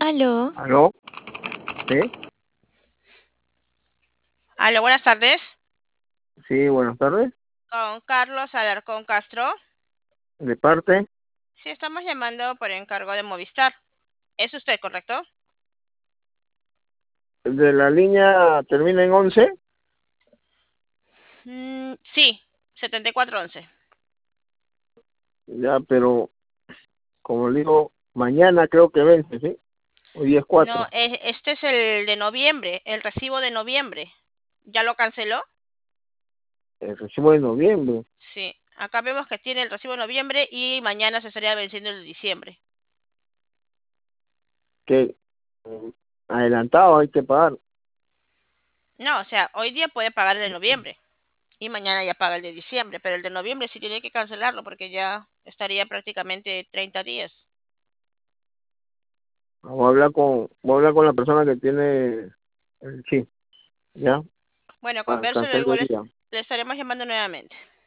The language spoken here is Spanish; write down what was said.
Aló, ¿Aló? ¿Sí? aló, buenas tardes. Sí, buenas tardes. Con Carlos Alarcón Castro. De parte Sí, estamos llamando por encargo de Movistar. ¿Es usted correcto? de la línea termina en 11. Sí, 7411. Ya, pero como le digo, mañana creo que vence, ¿sí? Hoy día es No, 4. este es el de noviembre, el recibo de noviembre. ¿Ya lo canceló? El recibo de noviembre, Sí, acá vemos que tiene el recibo de noviembre y mañana se estaría venciendo el de diciembre. que adelantado hay que pagar. No, o sea, hoy día puede pagar el de noviembre y mañana ya paga el de diciembre, pero el de noviembre sí tiene que cancelarlo porque ya estaría prácticamente 30 días. Voy a hablar con la persona que tiene el chip, ¿ya? Bueno, Para convérselo y cancelar luego el día. le estaremos llamando nuevamente.